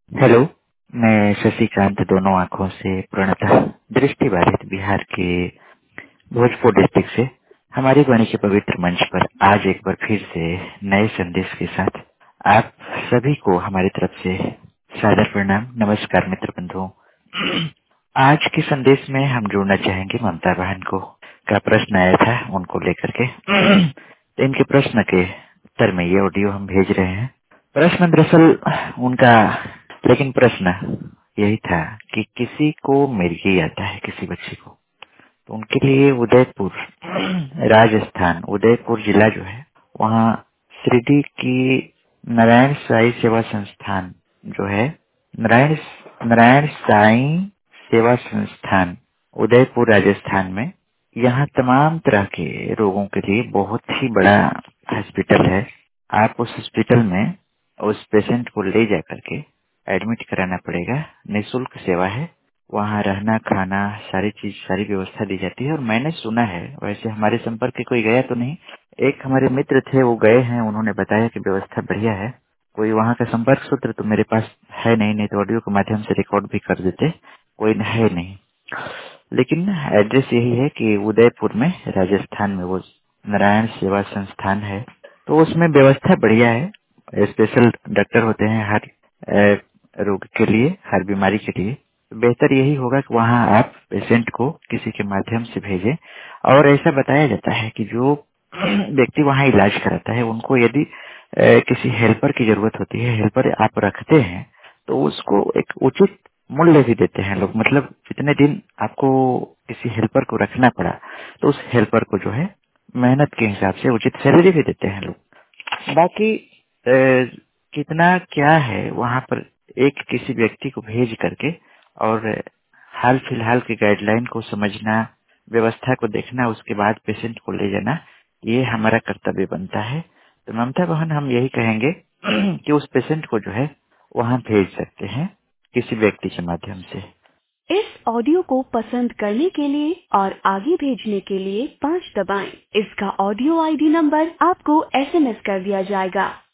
Hello. मैं शशिकांत दोनों आंखों से पूर्णतः दृष्टिबाधित बिहार के भोजपुर डिस्ट्रिक्ट से हमारी वाणी के पवित्र मंच पर आज एक बार फिर से नए संदेश के साथ आप सभी को हमारी तरफ से सादर प्रणाम। नमस्कार मित्र बंधुओं। आज के संदेश में हम जोड़ना चाहेंगे ममता बहन को का प्रश्न आया था उनको लेकर के। तो इनके प्रश्न के उत्तर में ये ऑडियो हम भेज रहे हैं। प्रश्न दरअसल उनका, लेकिन प्रश्न यही था कि किसी को मिर्गी आता है किसी बच्चे को, तो उनके लिए उदयपुर राजस्थान, उदयपुर जिला जो है वहाँ शिरडी की नारायण साई सेवा संस्थान जो है, नारायण नारायण साई सेवा संस्थान उदयपुर राजस्थान में, यहाँ तमाम तरह के रोगों के लिए बहुत ही बड़ा हॉस्पिटल है। आप उस हॉस्पिटल में उस पेशेंट को ले जा करके एडमिट कराना पड़ेगा। निःशुल्क सेवा है, वहाँ रहना खाना सारी चीज सारी व्यवस्था दी जाती है। और मैंने सुना है, वैसे हमारे संपर्क के कोई गया तो नहीं, एक हमारे मित्र थे वो गए हैं, उन्होंने बताया कि व्यवस्था बढ़िया है। कोई वहाँ का संपर्क सूत्र तो मेरे पास है नहीं तो ऑडियो के माध्यम से रिकॉर्ड भी कर देते, कोई है नहीं। लेकिन एड्रेस यही है कि उदयपुर में राजस्थान में वो नारायण सेवा संस्थान है, तो उसमें व्यवस्था बढ़िया है। स्पेशल डॉक्टर होते हैं हर रोग के लिए, हर बीमारी के लिए। तो बेहतर यही होगा कि वहाँ आप पेशेंट को किसी के माध्यम से भेजें। और ऐसा बताया जाता है कि जो व्यक्ति वहाँ इलाज कराता है उनको यदि किसी हेल्पर की जरूरत होती है, हेल्पर आप रखते हैं तो उसको एक उचित मूल्य भी देते हैं लोग। मतलब जितने दिन आपको किसी हेल्पर को रखना पड़ा तो उस हेल्पर को जो है मेहनत के हिसाब से उचित सैलरी भी देते हैं लोग। बाकी कितना क्या है वहाँ पर एक किसी व्यक्ति को भेज करके और हाल फिलहाल के गाइडलाइन को समझना, व्यवस्था को देखना, उसके बाद पेशेंट को ले जाना, ये हमारा कर्तव्य बनता है। तो ममता बहन हम यही कहेंगे कि उस पेशेंट को जो है वहाँ भेज सकते हैं किसी व्यक्ति के माध्यम से। इस ऑडियो को पसंद करने के लिए और आगे भेजने के लिए 5 दबाएं। इसका ऑडियो आईडी नंबर आपको एसएमएस कर दिया जाएगा।